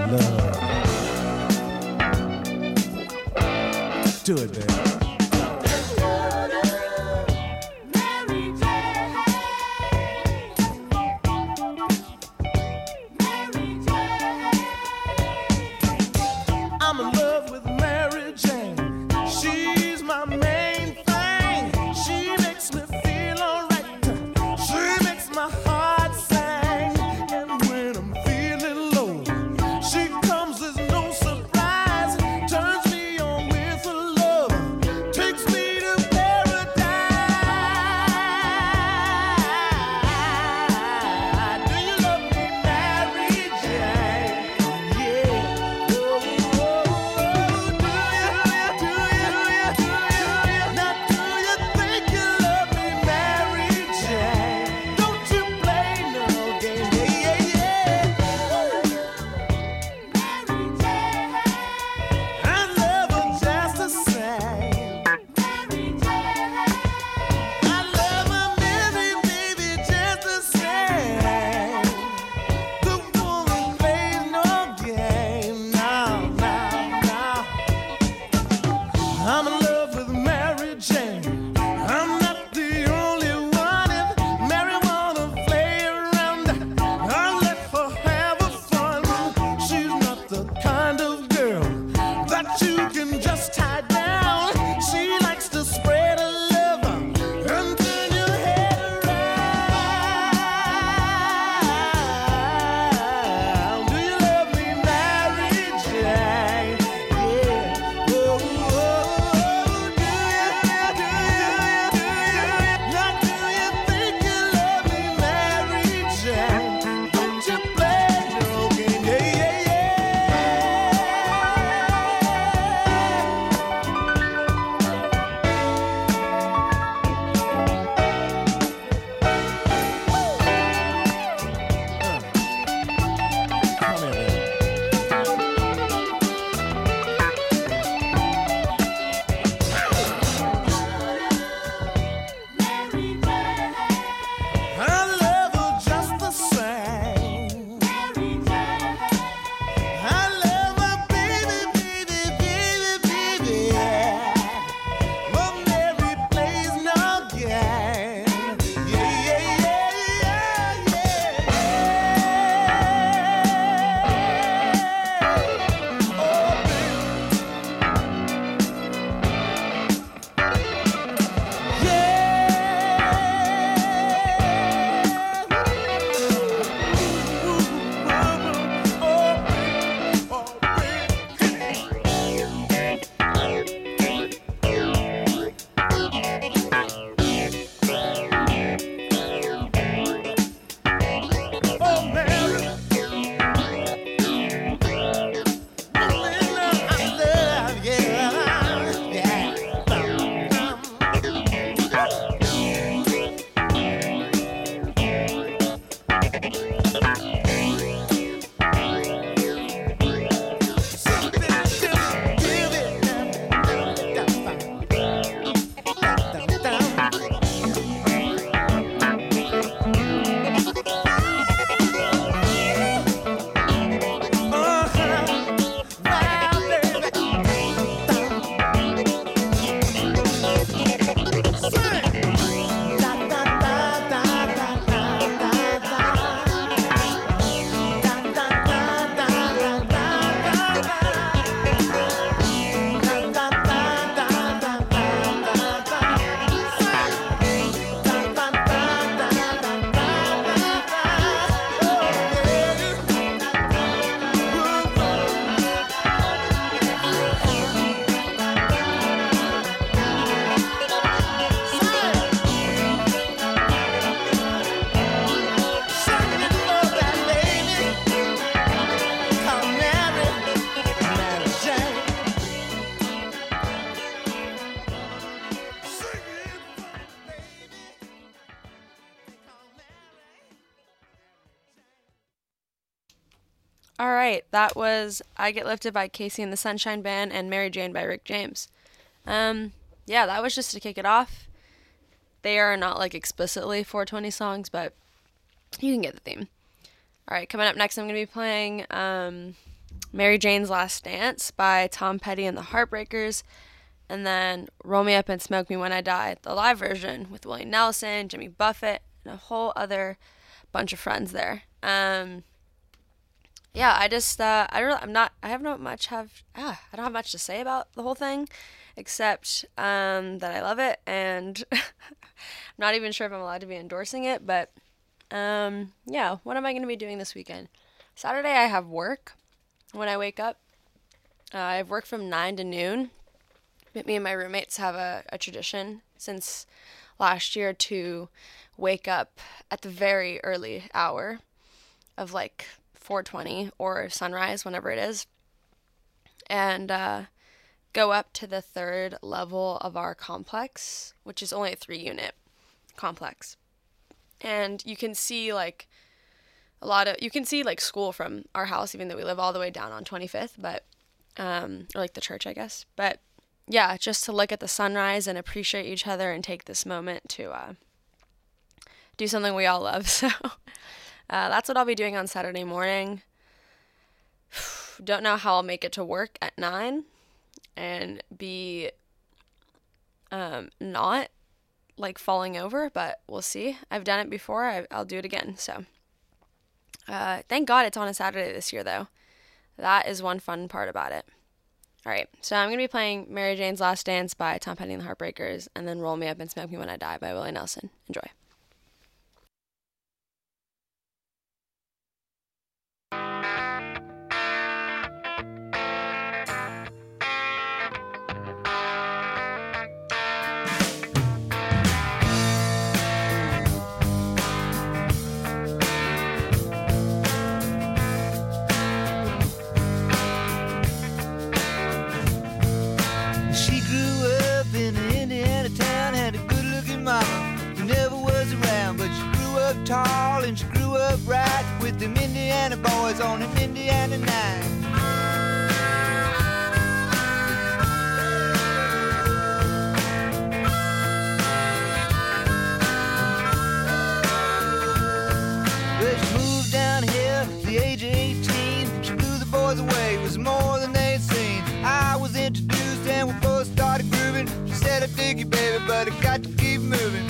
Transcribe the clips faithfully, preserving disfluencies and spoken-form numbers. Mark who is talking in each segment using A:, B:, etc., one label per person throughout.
A: love. Do it, baby.
B: All right, that was I Get Lifted by Casey and the Sunshine Band and Mary Jane by Rick James. Um, yeah, that was just to kick it off. They are not like explicitly four twenty songs, but you can get the theme. All right, coming up next, I'm going to be playing um, Mary Jane's Last Dance by Tom Petty and the Heartbreakers, and then Roll Me Up and Smoke Me When I Die, the live version with Willie Nelson, Jimmy Buffett, and a whole other bunch of friends there. Um, yeah, I just, uh, I really, I'm not, I have not much have, ah, I don't have much to say about the whole thing, except um, that I love it, and I'm not even sure if I'm allowed to be endorsing it, but um, yeah, what am I going to be doing this weekend? Saturday I have work when I wake up. Uh, I have work from nine to noon. Me and my roommates have a, a tradition since last year to wake up at the very early hour of like four twenty or sunrise, whenever it is, and uh, go up to the third level of our complex, which is only a three unit complex. And you can see like a lot of, you can see like school from our house, even though we live all the way down on twenty-fifth, but, um, or like the church, I guess. But yeah, just to look at the sunrise and appreciate each other and take this moment to uh, do something we all love. So uh, that's what I'll be doing on Saturday morning. Don't know how I'll make it to work at nine and be um, not like falling over, but we'll see. I've done it before. I, I'll do it again. So uh, thank God it's on a Saturday this year, though. That is one fun part about it. All right, so I'm going to be playing Mary Jane's Last Dance by Tom Petty and the Heartbreakers, and then Roll Me Up and Smoke Me When I Die by Willie Nelson. Enjoy.
C: Tall and she grew up right with them Indiana boys on an Indiana night. Well, she moved down here at the age of eighteen. She blew the boys away, it was more than they'd seen. I was introduced and we both started grooving. She said, I dig you, baby, but I got to keep moving.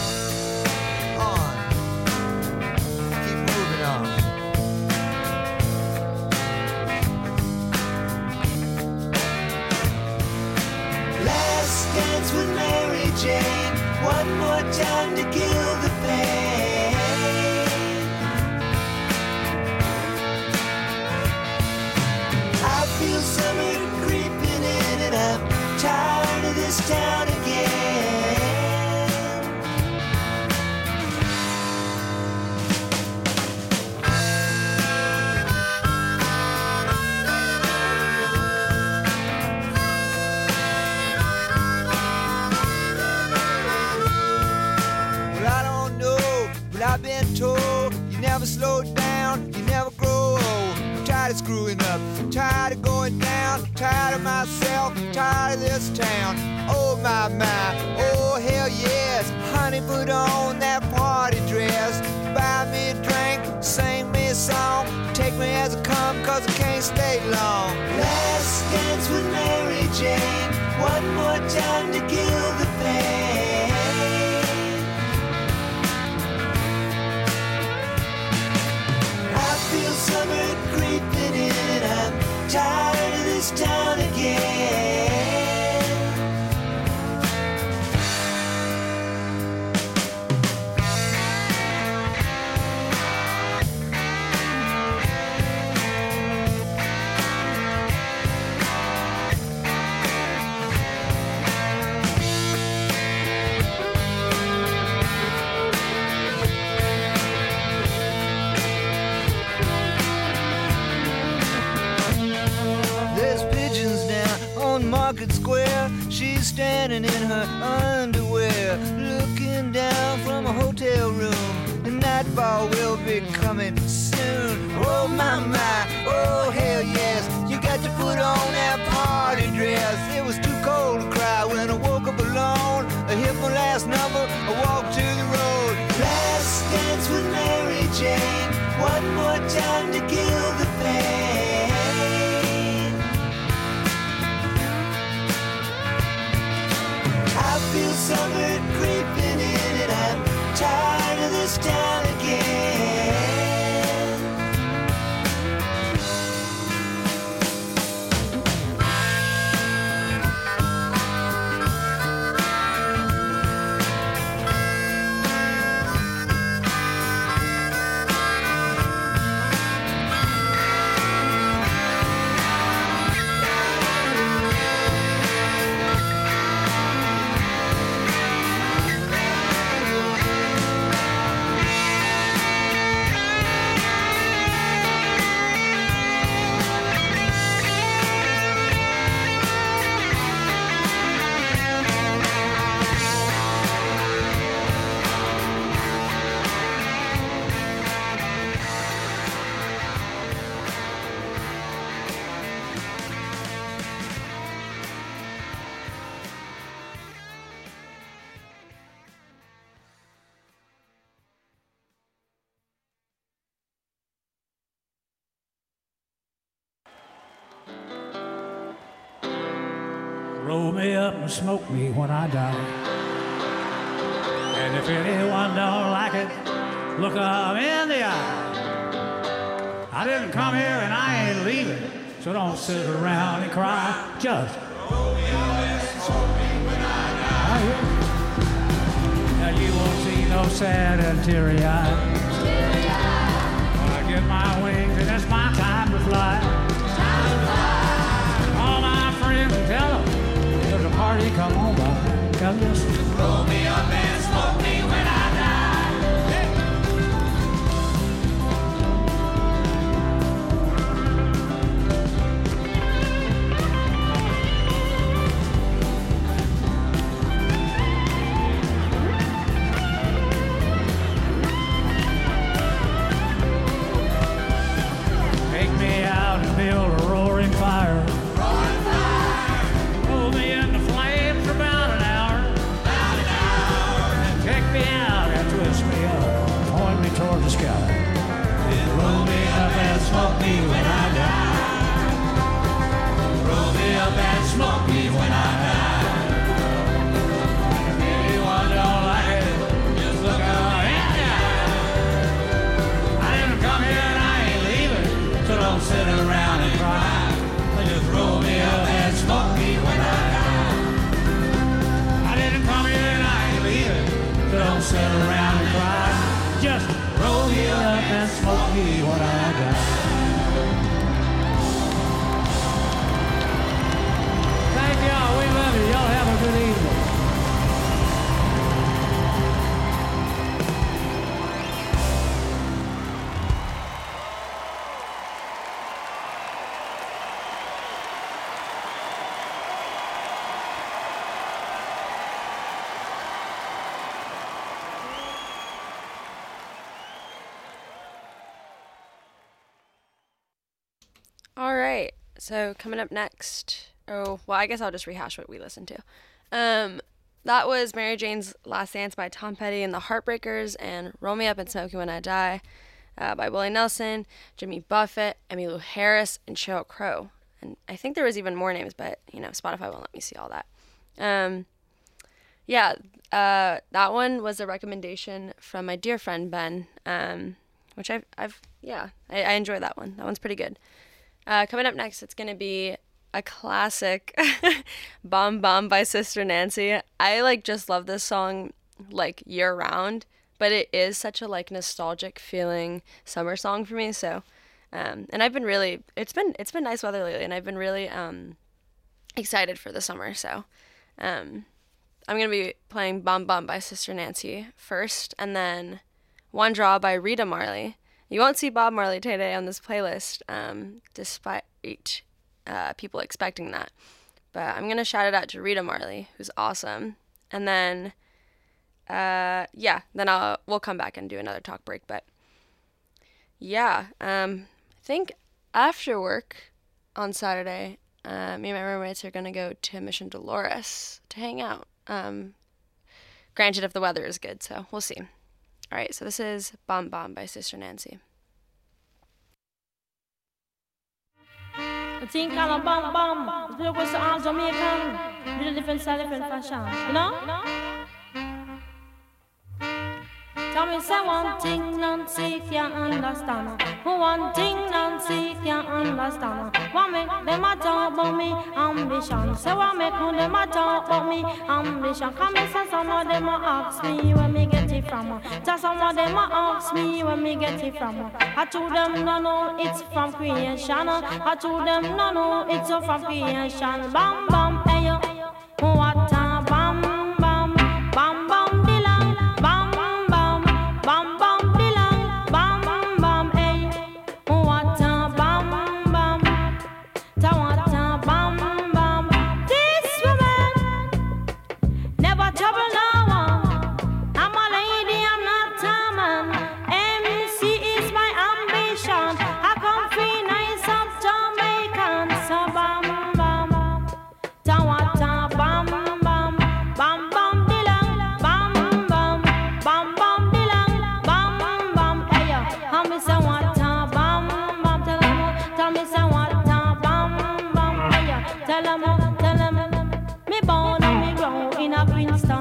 C: Dance with Mary Jane, one more time to kill the pain. I feel summer creeping in and I'm tired of this town again. I've been told you never slow down, you never grow old. I'm tired of screwing up, I'm tired of going down, I'm tired of myself, I'm tired of this town. Oh my, my, oh hell yes. Honey, put on that party dress, buy me a drink, sing me a song, take me as I come, cause I can't stay long. Last dance with Mary Jane, one more time to kill the pain. Feel summer creeping in and I'm tired of this town again. Market Square, she's standing in her underwear, looking down from a hotel room. The nightfall will be coming soon. Oh my, my, oh hell yes. You got to put on that party dress. It was too cold to cry when I woke up alone. I hit my last number, I walked to the road. Last dance with Mary Jane, one more time to kill the pain.
D: roll me up and smoke me when I die. And if anyone don't like it, look 'em in the eye. I didn't come here and I ain't leaving, so don't sit around and cry. Just roll me up and smoke me when I die. Now you won't see no sad and teary eyes. When I get my wings and it's my time to fly. All my friends tell them there's a party, come on by. Tell us, roll me up and smoke me when I die. Hey. Take me out and build a roaring fire. Roaring fire. Roll me in the flames for about an hour. About an hour. And take me out and twist me up, point me toward the sky. Then roll me up and smoke me when I die. Roll me up and smoke me when I die. If anyone don't like it, just look out in the eye. I didn't come here and I ain't leaving, so don't sit around and cry. Just roll me up and smoke me when I die. I didn't come here and I ain't leaving, so don't sit around and cry. Just roll me up and smoke me when I die. Thank y'all, we love you. Y'all have a good evening.
B: All right. So coming up next. Oh, well, I guess I'll just rehash what we listened to. Um, that was Mary Jane's Last Dance by Tom Petty and the Heartbreakers, and Roll Me Up and Smoke You When I Die uh, by Willie Nelson, Jimmy Buffett, Emmylou Harris, and Sheryl Crow. And I think there was even more names, but, you know, Spotify won't let me see all that. Um, yeah, uh, that one was a recommendation from my dear friend Ben, um, which I've, I've yeah, I, I enjoy that one. That one's pretty good. Uh, coming up next, it's going to be a classic, Bomb Bomb by Sister Nancy. I, like, just love this song, like, year-round, but it is such a, like, nostalgic feeling summer song for me, so, um, and I've been really, it's been, it's been nice weather lately, and I've been really, um, excited for the summer, so, um, I'm going to be playing Bomb Bomb by Sister Nancy first, and then One Draw by Rita Marley. You won't see Bob Marley today on this playlist, um, despite uh, people expecting that. But I'm going to shout it out to Rita Marley, who's awesome. And then, uh, yeah, then I'll we'll come back and do another talk break. But, yeah, um, I think after work on Saturday, uh, me and my roommates are going to go to Mission Dolores to hang out. Um, granted, if the weather is good, so we'll see. All right, so this is Bomb Bomb by Sister Nancy.
E: I think I'm a bomb bomb. The was all Jamaican. Little different style, different fashion. You know? Tell me, say one thing Nancy can't understand. One thing Nancy can't understand. What make them a talk about me ambition? Say what make them a talk about me ambition? Come and say some of them a ask me where me get it from. Tell some of them a ask me where me get it from. I told them no no it's from creation. I told them no no it's from creation. Bam bam hey yo, what a bam bam bam bam.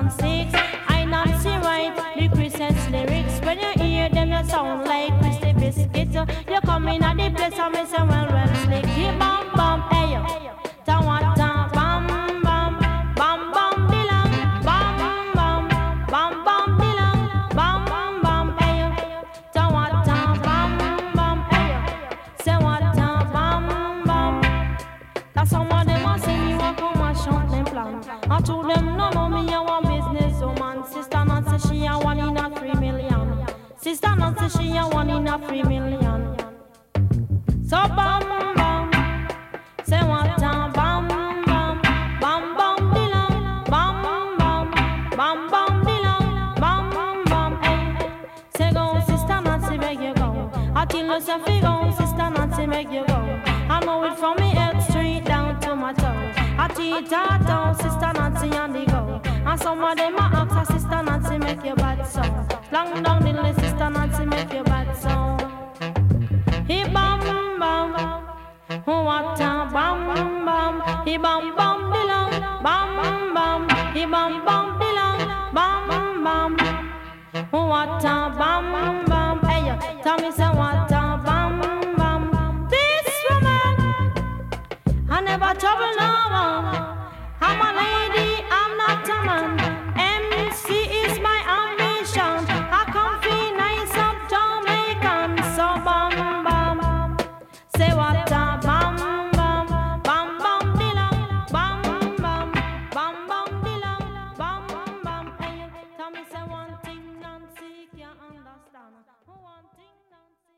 E: and six. I Nancy write the Christmas lyrics. When you hear them, you sound like Christy Biscuit. You come in at the place and me say, well, well, slick. You bam, bam, hey, yo. Ta wa ta, bam, bam, bam, bam, dilang. Bam, bam, bam, bam, dilang. Bam, bam, hey, yo. Ta wa ta, bam, bam, hey, yo. Say what ta, bam, bam. That's some of them a sing you a come and chant them plan. I told them no, no, me a one business woman. Sister Nancy, she a one in a three million. Sister Nancy, she a one in a three million. So bam bam, say what time, bam bam, bam bam dilang, bam bam, bam bam dilang, bam bam, hey. Say go, Sister Nancy, make you go. I tell you, say fi go, Sister Nancy, make you go. I know it from me head straight down to my toe. I teach her down, Sister Nancy on the go. And some of them a ask her, Sister Nancy, make your bad song. Long down the list, Sister Nancy, make your bad song. He bam bam, what a bam bam. He bam bam dilang, bam bam. He bam bam dilang, bam bam. What a bam bam. Hey, yo, tell me say what a bam bam. This woman, I never trouble no one. I'm a lady, I'm not a man. M C is my ambition. I come feel nice up Jamaican. So bam bam, say what a bam bam, bam bam dilang, bam bam, bam bam dilang, bam bam. Hey, tell me say one thing Nancy can't understand. One thing Nancy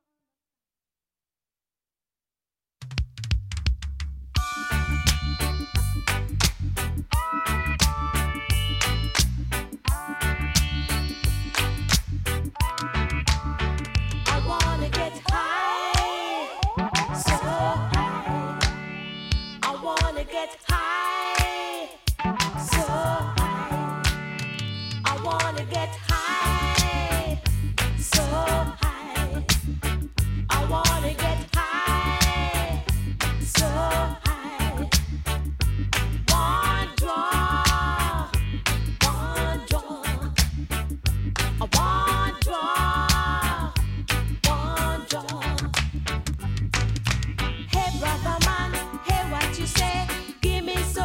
F: I wanna get high, so high. I wanna get high, so high. I wanna get high, so high. I wanna get high, so high. One draw, one draw. I want draw, one draw. Hey brother man, hey what you say? Give me some.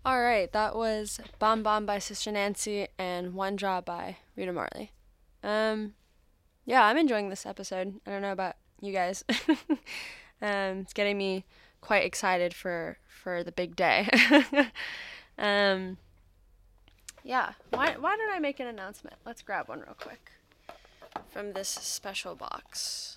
B: All right, that was Bomb Bomb by Sister Nancy and One Draw by Rita Marley. Um, yeah, I'm enjoying this episode. I don't know about you guys. um, it's getting me quite excited for, for the big day. um, yeah, why, why don't I make an announcement? Let's grab one real quick from this special box.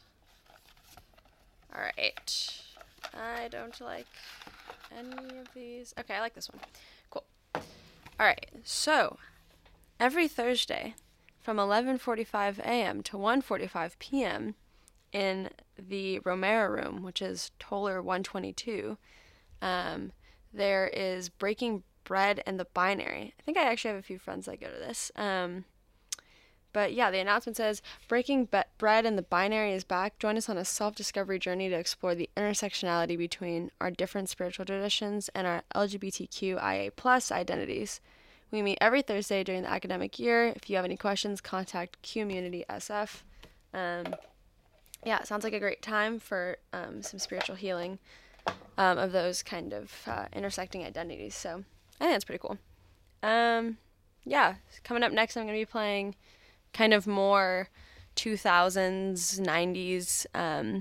B: All right. I don't like any of these. Okay, I like this one. Cool. All right, so every Thursday from eleven forty-five a.m. to one forty-five p.m. in the Romero Room, which is Toller one twenty-two, um, there is Breaking Bread and the Binary. I think I actually have a few friends that go to this. Um, But yeah, the announcement says, Breaking Be- Bread and the Binary is back. Join us on a self-discovery journey to explore the intersectionality between our different spiritual traditions and our L G B T Q I A plus identities. We meet every Thursday during the academic year. If you have any questions, contact Community S F. Um, yeah, it sounds like a great time for um, some spiritual healing um, of those kind of uh, intersecting identities. So I think that's pretty cool. Um, yeah, coming up next, I'm going to be playing kind of more two thousands, nineties um,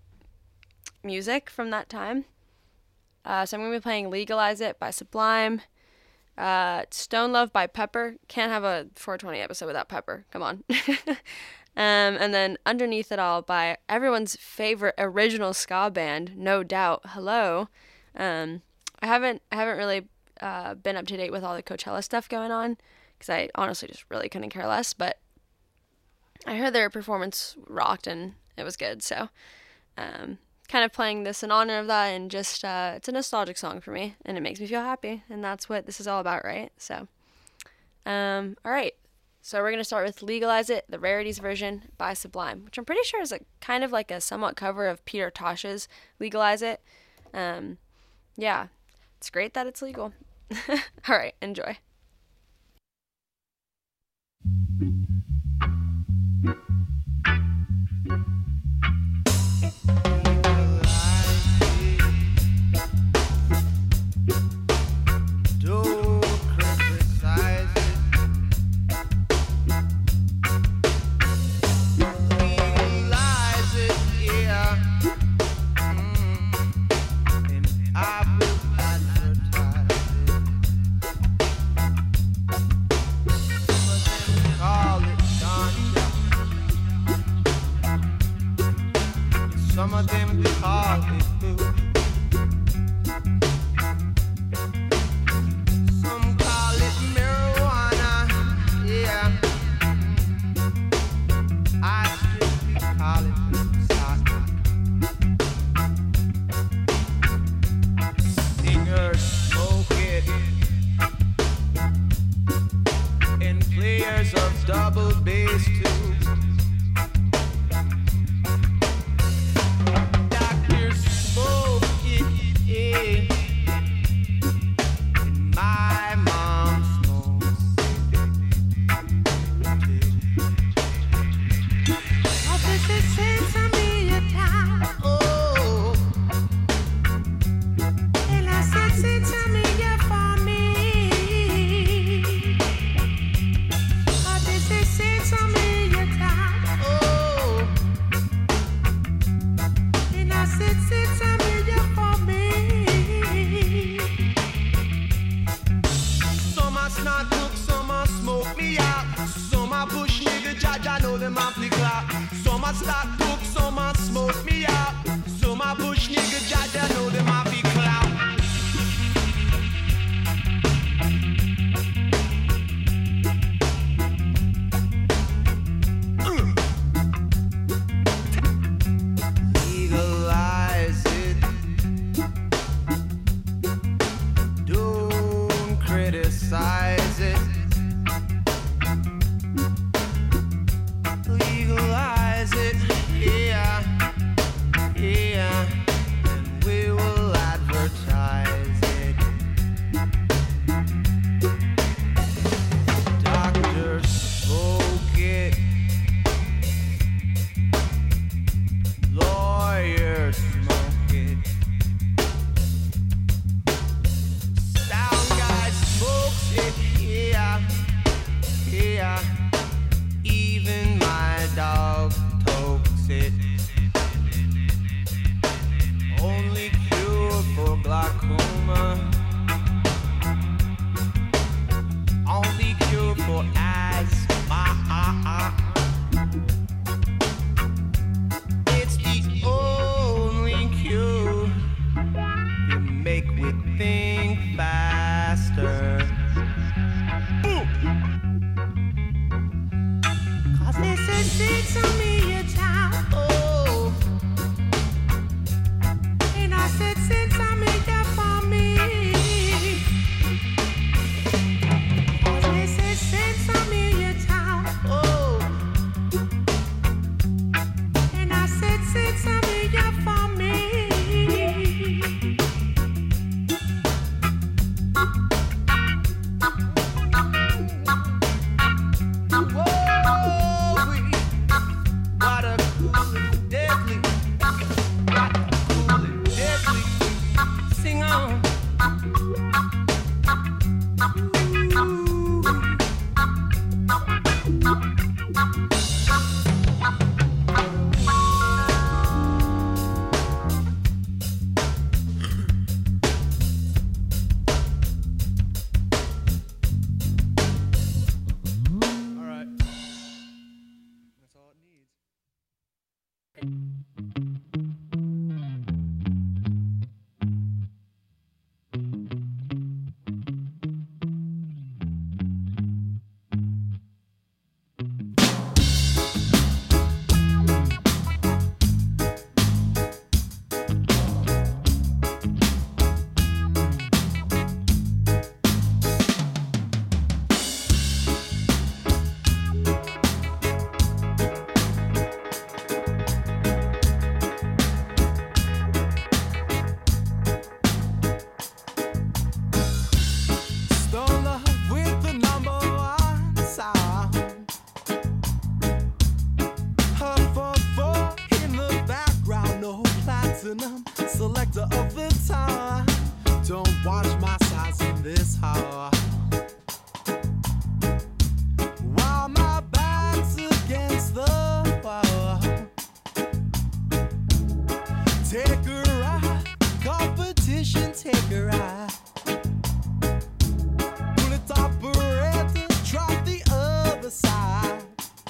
B: music from that time. Uh, so I'm going to be playing Legalize It by Sublime, uh, Stone Love by Pepper. Can't have a four twenty episode without Pepper. Come on. um, and then Underneath It All by everyone's favorite original ska band, No Doubt, Hello. Um, I haven't I haven't really uh, been up to date with all the Coachella stuff going on because I honestly just really couldn't care less, but I heard their performance rocked and it was good, so um, kind of playing this in honor of that, and just uh, it's a nostalgic song for me, and it makes me feel happy, and that's what this is all about, right? So, um, all right, so we're going to start with Legalize It, the Rarities version by Sublime, which I'm pretty sure is a kind of like a somewhat cover of Peter Tosh's Legalize It. Um, yeah, it's great that it's legal. All right, enjoy.
C: Some of them call it blue. Some call it marijuana. Yeah. I strictly call it sock. Singers smoke it, and players of double bass too. Legalize it, yeah, yeah, and we will
G: sits on me a child. Oh, and I said, since I made that for me. Oh, they said, since I made your child. Oh, and I said, since I made that for me. Sing on.
A: All right. That's all it needs.
C: Stole love with the number one sound. Her four four in the background, no platinum selector of the time. Don't watch my size in this hour. While my back's against the wall. Take her out, competition, take her out. Pull it operator, drop the other side.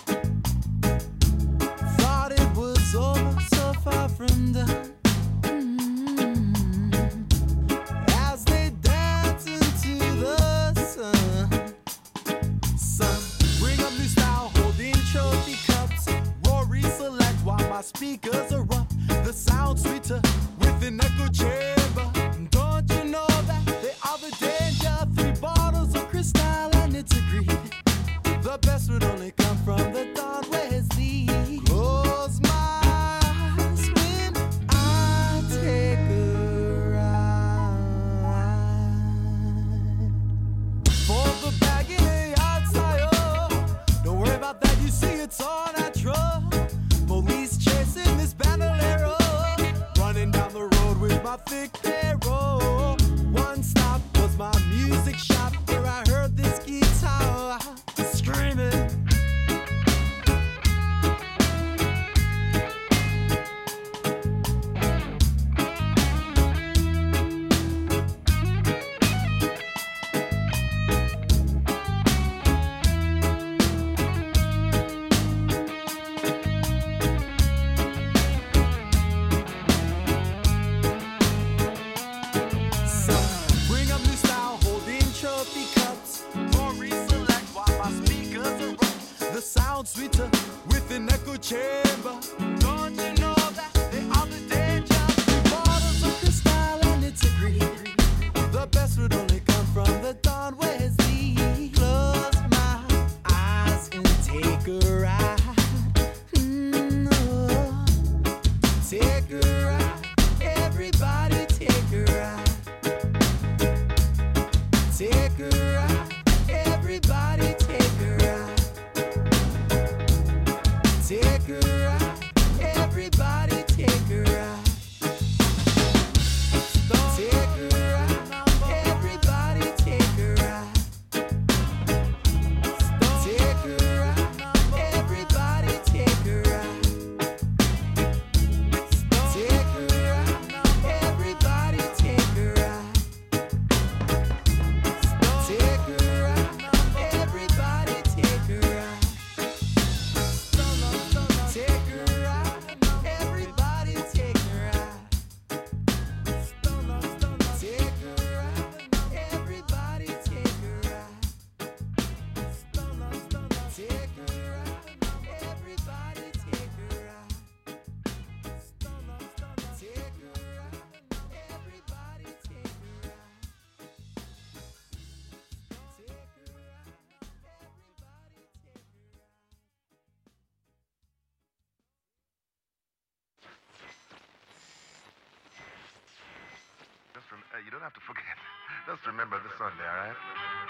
C: Thought it was over, so far from done. Mm. As they dance into the sun. Son, bring up new style, holding trophy cups. Rory select while my speakers are up. The sound sweeter with an echo chamber. Don't you know that they are the danger? Three bottles of crystal and it's agreed. The best would only come from the dawn. Where's the close my eyes when I take a ride. For the bag in the outside, oh, don't worry about that, you see it's all natural. Police chasing this bandolero, running down the road with my thick arrow. One stop was my music shop where I heard this guitar screaming. So bring up new style, holding trophy cups. Rory select while my speakers are up. The sound sweeter with an echo chamber. Don't you know that they are the danger? Bottles of crystal and it's agreed. The best would only come from the dawn. Where's the close my eyes and take a ride? Mm, oh. Take a ride, everybody take a ride. Take a ride, everybody take a ride. Take a ride, everybody take a ride. Take a ride, everybody take a ride. Take a ride, everybody take a ride. Take a ride, everybody take a ride. Take a ride, everybody take a ride. Take
H: don't have to forget. Just remember the Sunday, all right?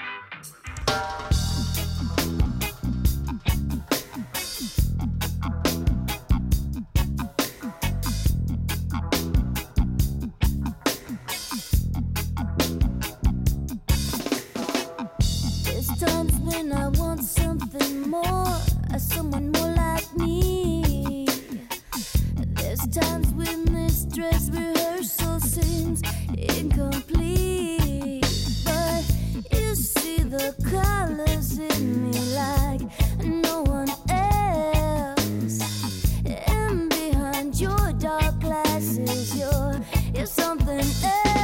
I: There's times when I want something more, someone more like me. There's times when this dress rehearsal seems incomplete. But you see the colors in me like no one else. And behind your dark glasses, you're, you're something else.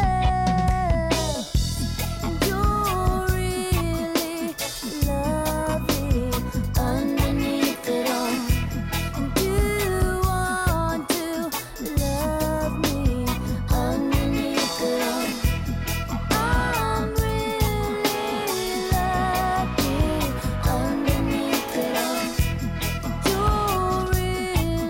I: And you're really lovely underneath it all. And you want to love me underneath it all. I'm really lucky underneath it all. You're really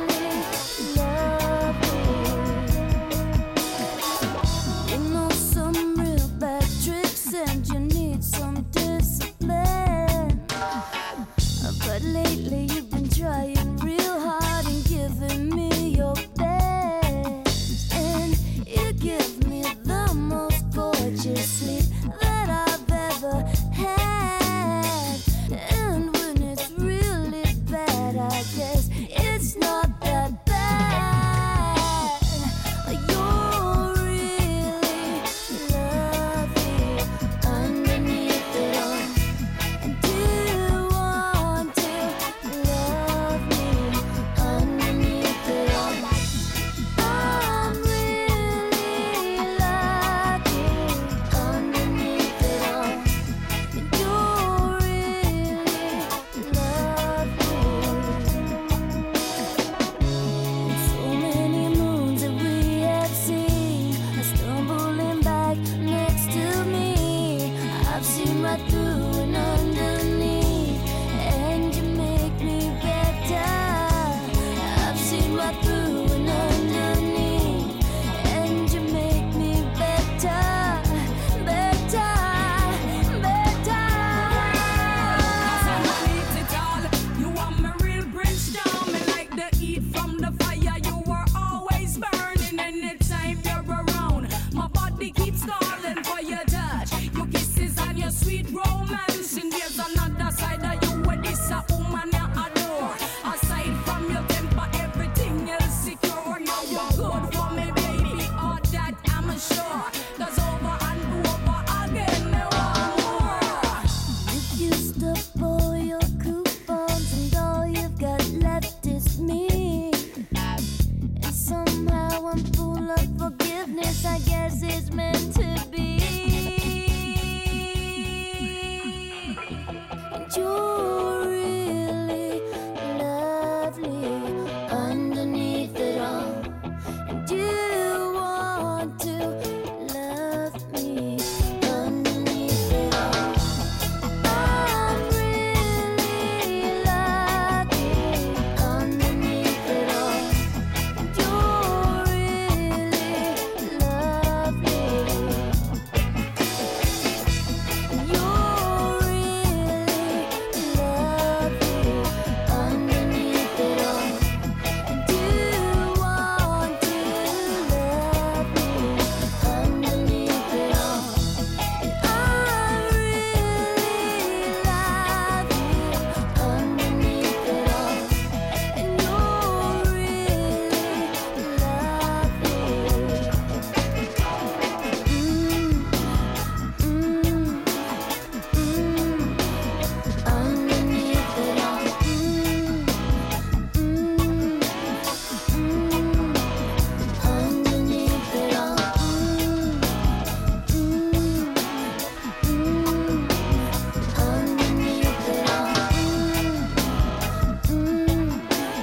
I: lovely. You know some real bad tricks and you need some discipline. But lately you've been trying real hard and giving me your best. And you give me the most gorgeous sleep that I've ever had. And when it's really bad, I guess it's not that bad. You're really lovely underneath it all. And you want to love me underneath it all. I'm really lucky underneath it all. And you're really lovely. And so many moons that we have seen are stumbling back next to me. I've seen right through and underneath, and you make me better. I've seen right through and underneath, and you make me better, better, better.
F: Underneath it all, you are my real Bridgestone. Me like the heat from the fire. You are always burning anytime you're around. My body keeps calling for your touch, your kisses and your sweet romance. And there's another side of you where this a woman you adore. Aside from your temper, everything else secure. Now you're good for me, baby. All that I'm sure. 'Cause over and over again, me want more.
I: You used up all your coupons and all you've got left is me. And somehow I'm full of forgiveness, I guess it's meant to be. And you're really lovely underneath it all. And you want to love me underneath it all. I'm really lucky underneath it all. And you're really lovely. And you're really lovely underneath it all. And you want to love me underneath it all. And I really love you underneath it all. And you're really lovely. Mm, mm, mm, underneath it all. Mm, mm, mm, underneath it all. Mm, mm, mm, underneath it all. Mm, mm,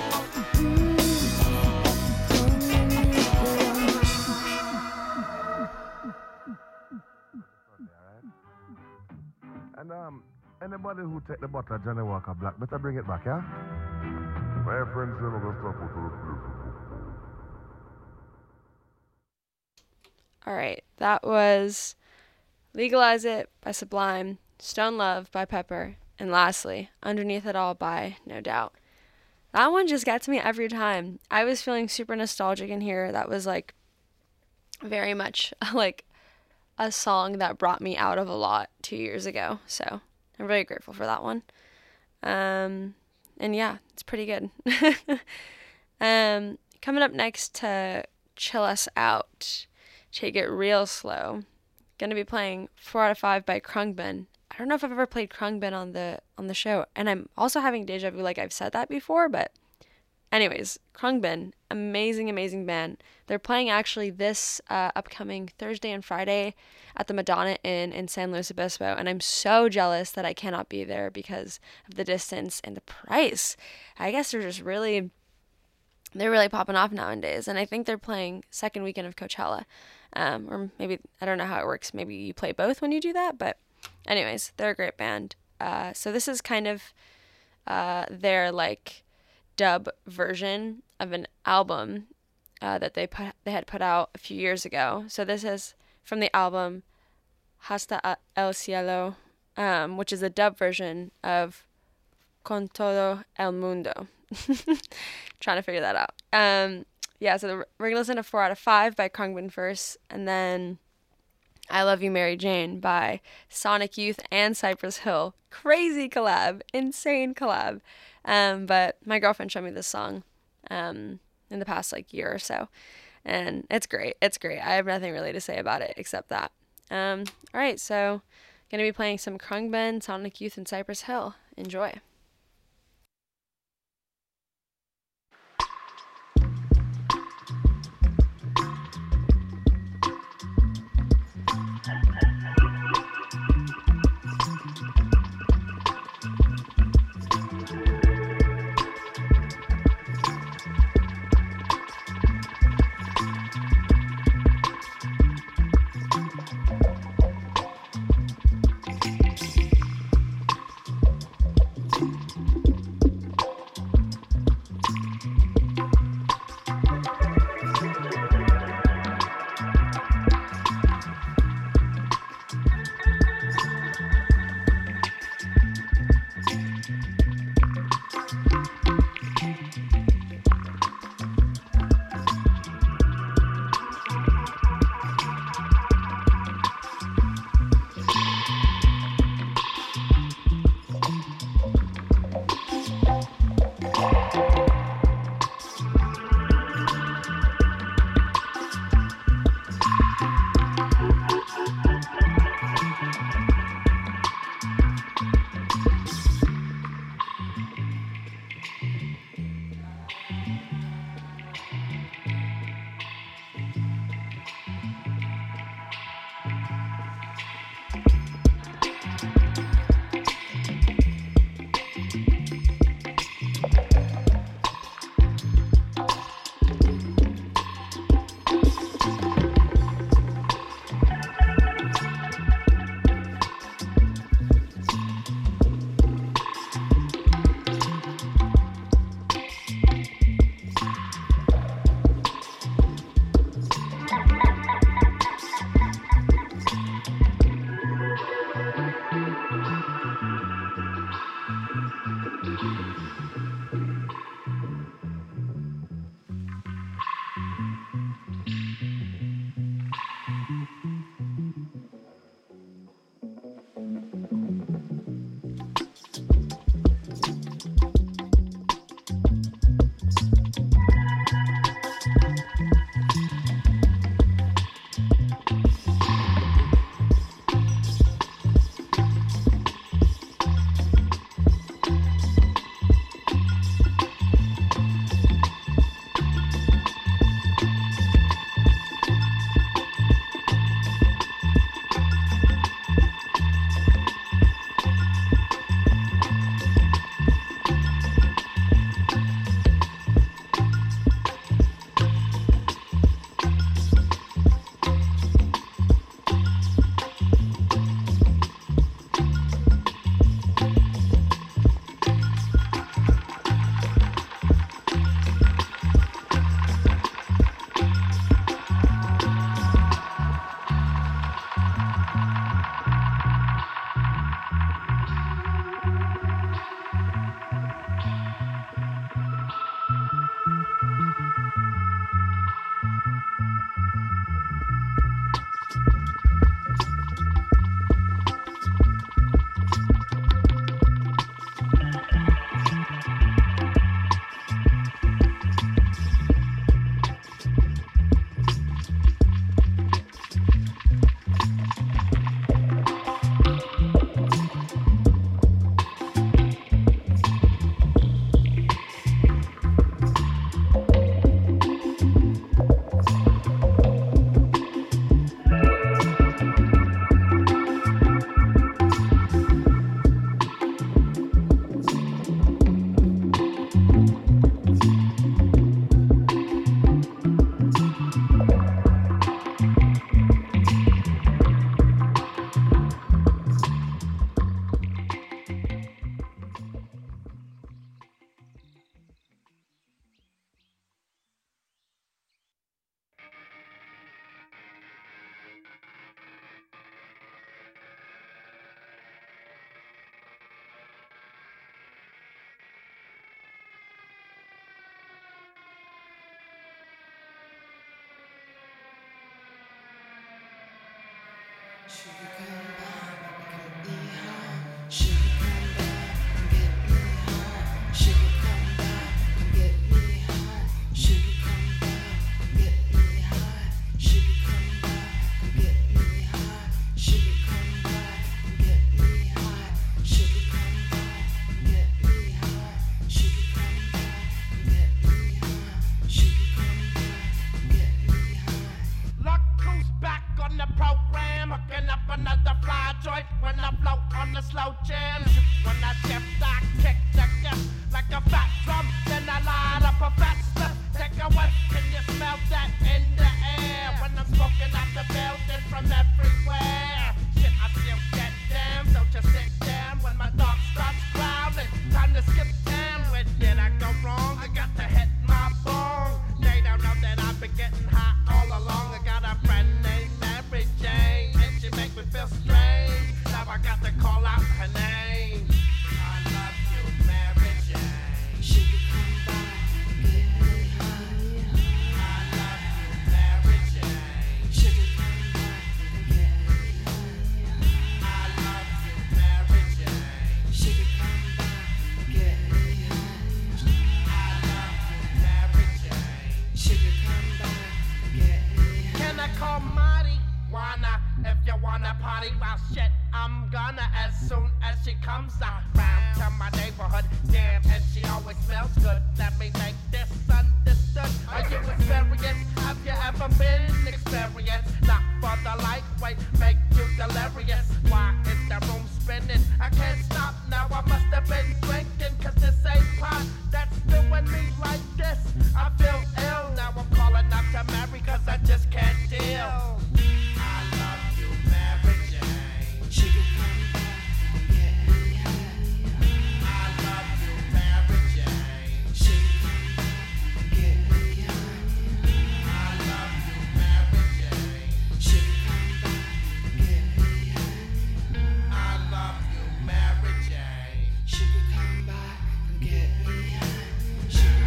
H: Sunday, all right? And um, anybody who take the bottle of Johnny Walker Black, better bring it back, yeah? My friends, you know the stuff with
B: All right, that was Legalize It by Sublime, Stone Love by Pepper, and lastly, Underneath It All by No Doubt. That one just gets me every time. I was feeling super nostalgic in here. That was like very much like a song that brought me out of a lot two years ago. So I'm really grateful for that one. Um, and yeah, it's pretty good. um, coming up next to chill us out, take it real slow. Gonna be playing Four Out of Five by Krungbin. I don't know if I've ever played Krungbin on the on the show, and I'm also having deja vu, like I've said that before, but anyways, Krungbin, amazing, amazing band. They're playing actually this uh, upcoming Thursday and Friday at the Madonna Inn in San Luis Obispo, and I'm so jealous that I cannot be there because of the distance and the price. I guess they're just really, they're really popping off nowadays, and I think they're playing second weekend of Coachella, um, or maybe, I don't know how it works, maybe you play both when you do that, but anyways, they're a great band. Uh, so this is kind of uh, their like dub version of an album uh, that they put they had put out a few years ago. So this is from the album Hasta el Cielo, um, which is a dub version of Con Todo el Mundo. Trying to figure that out. Um, yeah, so the, we're gonna listen to Four Out of Five by Krungbin first, and then I Love You, Mary Jane by Sonic Youth and Cypress Hill. Crazy collab. Insane collab. Um, but my girlfriend showed me this song um, in the past like year or so. And it's great. It's great. I have nothing really to say about it except that. Um, all right, so going to be playing some Krungbin, Sonic Youth, and Cypress Hill. Enjoy.
I: Thank
J: Look who's back on the program, hooking up another fly joint when I float on the slow jam. When I shift, I kick the gift like a fat drum, then I light up a fat slip. Take a whiff, can you smell that in the air? When I'm smoking out the building from everywhere. Shit, I still get damn, don't just sit down when my dog starts growling. Time to skip town, where did I go wrong? I got to hit my bone. They don't know that I've been getting high all along. I got a friend named Mary Jane, and she make me feel strange. Now I got to call out her name. I love you, Mary Jane. She come by and get me high. I love you, Mary Jane. She come by and get me high. I love you, Mary Jane. She come by and get me high. I love you, Mary Jane. She come by and get me high. Can I call Marty? Wanna, if you wanna party, well shit, I'm gonna as soon as she comes around to my neighborhood. Damn, and she always smells good. Let me make this understood. Are you experienced? Have you ever been experienced? Not for the lightweight, make you delirious. Why is the room spinning? I can't stop now, I must have been drinking. Cause this ain't pot that's doing me like this. I feel ill, now I'm calling out to Mary cause I just can't deal. I love you, Mary Jane. She can come back and get me high. I love you, Mary Jane. She can come back and get me high. I love you, Mary Jane. She can come back and get me high. I love you, Mary Jane. She can come back and get me high. She can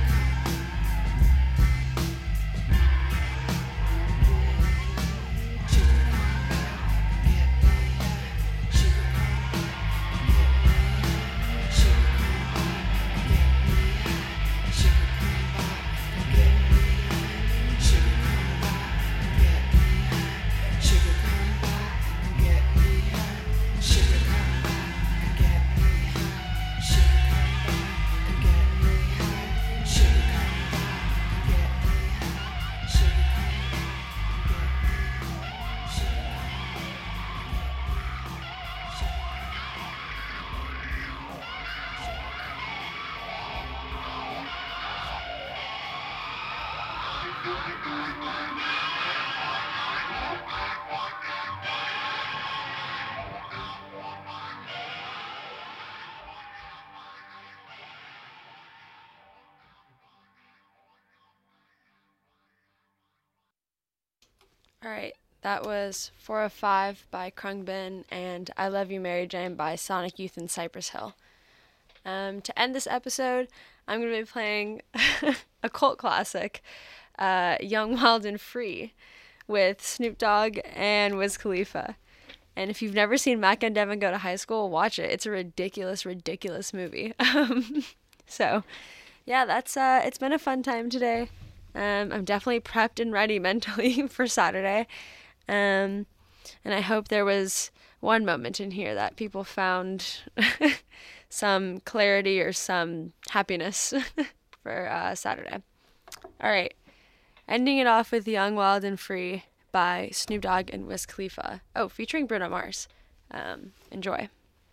B: All right, that was four oh five by Krungbin and I Love You, Mary Jane by Sonic Youth and Cypress Hill. Um, to end this episode, I'm going to be playing a cult classic, uh, Young, Wild, and Free, with Snoop Dogg and Wiz Khalifa. And if you've never seen Mac and Devin Go to High School, watch it. It's a ridiculous, ridiculous movie. Um, so, yeah, that's uh, it's been a fun time today. Um, I'm definitely prepped and ready mentally for Saturday. Um, and I hope there was one moment in here that people found some clarity or some happiness for uh, Saturday. All right. Ending it off with Young, Wild, and Free by Snoop Dogg and Wiz Khalifa. Oh, featuring Bruno Mars. Um, enjoy.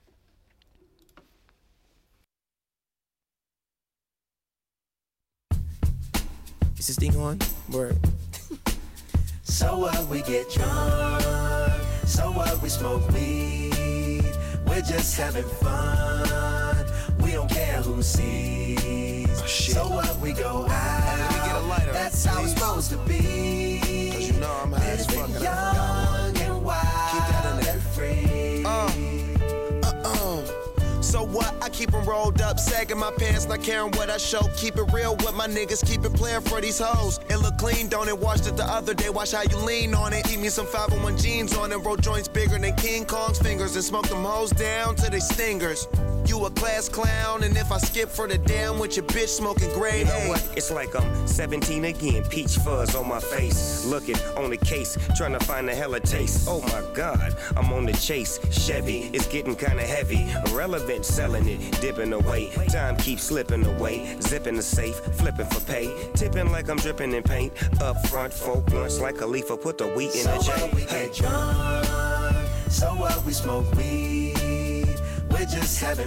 K: Is this thing on? Word.
L: So what, we get drunk. So what, we smoke weed. We're just having fun. We don't care who sees.
K: Oh, shit.
L: So what, we go out.
K: Let me get a lighter.
L: That's how it's supposed to be.
K: Cause you know I'm high as fuck.
L: Young and wild.
K: Keep that in there.
L: And free.
K: Uh, uh, uh. So what? I keep
M: keep them rolled up, sagging my pants, not caring what I show. Keep it real with my niggas, keep it playing for these hoes. It look clean, don't it? Washed it the other day, watch how you lean on it. Keep me some five oh one jeans on and roll joints bigger than King Kong's fingers and smoke them hoes down to they stingers. You a class clown, and if I skip for the damn with your bitch smoking grade
N: You know
M: A.
N: what? It's like I'm seventeen again, peach fuzz on my face. Looking on the case, trying to find a hella taste. Oh my God, I'm on the chase. Chevy, it's getting kinda heavy. Irrelevant, selling it, dipping away. Time keeps slipping away. Zipping the safe, flipping for pay. Tipping like I'm dripping in paint. Up front, four blunts like a leaf. Put the wheat in
L: So
N: the J.
L: what, we
N: Hey.
L: get drunk. So what, we smoke weed. We're just having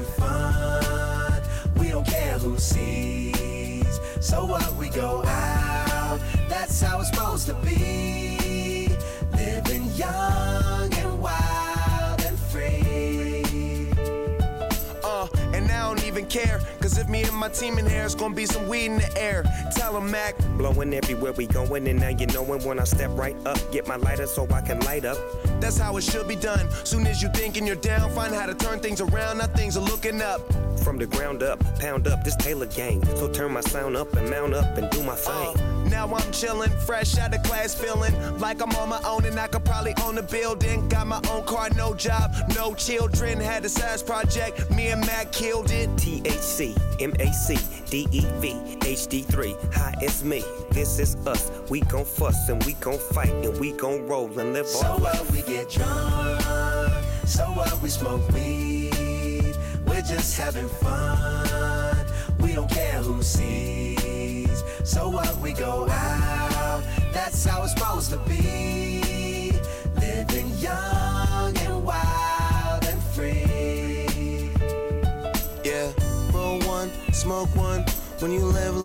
L: fun. We don't care who sees. So what, we go out. That's how it's supposed to be. Living young and wild and free.
M: Uh, and I don't even care, cause if me and my team in here, it's gonna be some weed in the air. Tell 'em, Mac.
N: Blowing everywhere we going, and now you knowin' when I step right up. Get my lighter so I can light up.
M: That's how it should be done. Soon as you thinking you're down, find how to turn things around. Now things are looking up.
N: From the ground up, pound up this Taylor gang. So turn my sound up and mount up and do my thing.
M: Uh, now I'm chillin', fresh out of class, feeling like I'm on my own and I could probably own a building. Got my own car, no job, no children. Had a size project, me and Mac killed it.
N: T H C, M A C, D E V, H D three. Hi, it's me. This is us. We gon' fuss and we gon' fight and we gon' roll and live
L: So
N: our
L: what,
N: life.
L: we get drunk. So what, we smoke weed. We're just having fun. We don't care who sees. So what, we go out. That's how it's supposed to be. Living young and wild and free.
M: Yeah, roll one, smoke one. When you live